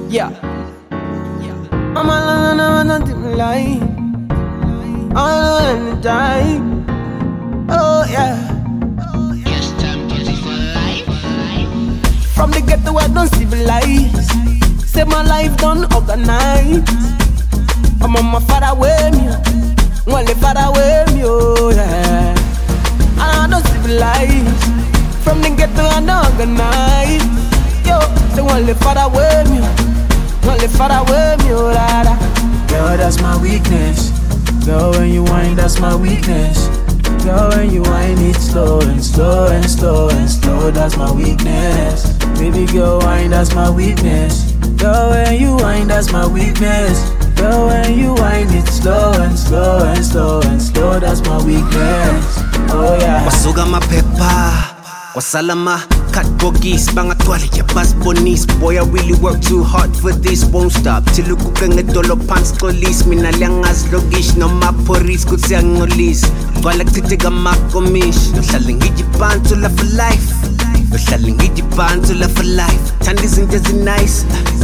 Yeah. I'm alone and nothing like. I'm alone and die. Oh yeah. Yes, time for life. From the ghetto I don't civilize. Say my life done organize. I'm on my far away me. Only far away me, oh yeah. I don't civilize. From the ghetto I don't organize. Yo, say only far away me. Only far away me, oh da da. Girl, that's my weakness. Girl, when you whine, that's my weakness. Girl, when you whine it slow and slow and slow and slow, that's my weakness. Baby girl, whine, that's my weakness. Girl, when you whine, that's my weakness. Girl, when you whine it slow and slow and slow and slow, that's my weakness. Oh yeah. Wasuga mapepa, wasalama, cut bogis, banga twali ya bas bonis. Boy, I really work too hard for this, won't stop. Tiluku kenge dolo pants kolis, minaliangas logish, no maporis kutsiang nolis. Balak titiga makomish, no shaling hijipan to love for life. No shaling hijipan to love for life. Tandis in just nice.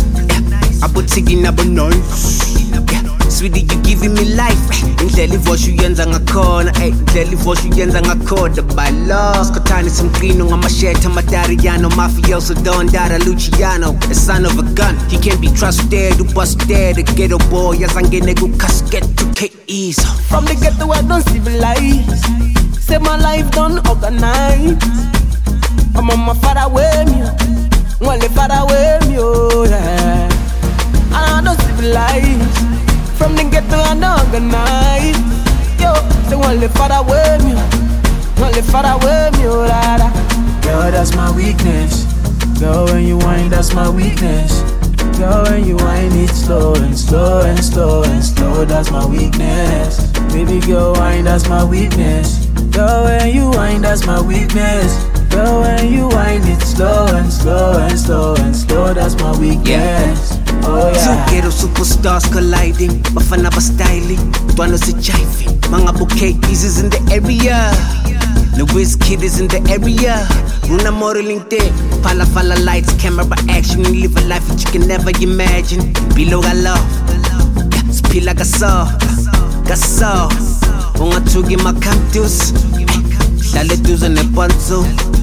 Abo tigi nabo noise. Sweetie, you giving me life. Indlela ivosho uyenza ngakhona, indlela ivosho uyenza ngakhoda. By laws, Kotani some clean on my shed, Tamadariano, Mafioso, Don Dada, Luciano, the son of a gun. He can't be trusted, to bust dead, the ghetto boy, as I'm getting a good casket to KEs. From the ghetto I don't civilize. Say my life done organize. I'm on my far away me. Only far away me, oh yeah. I don't civilize. From the ghetto I don't organize. Yo, say only far away me. Only far away me, oh da da. Girl, that's my weakness. Girl, when you whine, that's my weakness. Girl, when you whine it slow and slow and slow and slow, that's my weakness. Baby girl, whine, that's my weakness. Girl, when you whine, that's my weakness. Girl, when you whine it slow and slow and slow and slow, that's my weakness. Oh yeah. Two ghetto superstars colliding, Bafana ba styling, Tuano si jiving. Mga bouquet pieces in the area. The Wizkid is in the area. Runa modeling day, Pala Fala lights, camera action. You live a life that you can never imagine. Below got love, Spila gaso, gaso. Unga tugi makantus, Lale duzo ne ponzo.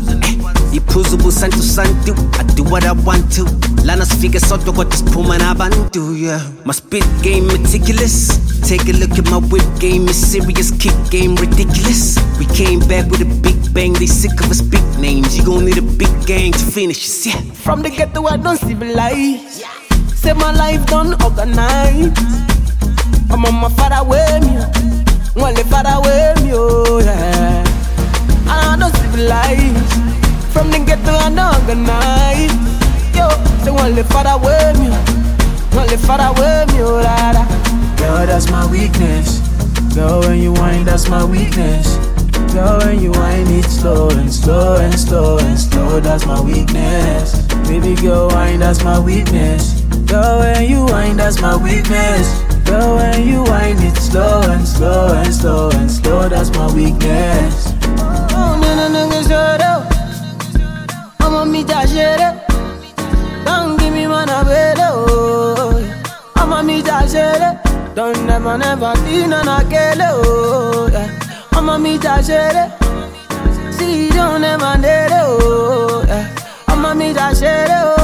Ipuzu busantu santu, I do what I want to. Lana figure soto got this puma na bantu, yeah. My spit game meticulous. Take a look at my whip game, it's serious, kick game ridiculous. We came back with a big bang, they sick of us big names. You gon' need a big gang to finish us, yeah. From the ghetto I don't civilize. Say my life done organize. I'm on my far away me. Only far away me, oh yeah. I don't civilize. From the ghetto I don't organize. Yo, say only far away me. Only far away me, oh da da. Girl, that's my weakness. Girl, when you whine, that's my weakness. Girl, when you whine it slow and slow and slow and slow, that's my weakness. Baby girl, whine, that's my weakness. Girl, when you whine, that's my weakness. Girl, when you whine it slow and slow and slow and slow, that's my weakness. Oh, no, shut up. I'm on me, shut up. Don't give me man a better. I'm on me, shut up. Don't never din and I get it, oh yeah. I'm a me share it. See, don't never need it, oh yeah. I'm a me share it, oh.